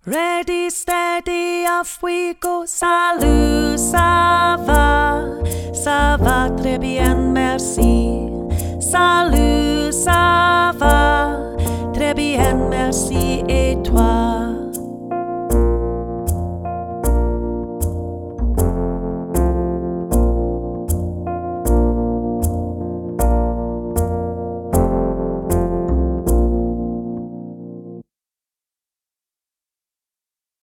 Ready, steady, off we go. Salut, ça va très bien, merci. Salut, ça va très bien, merci. Et toi?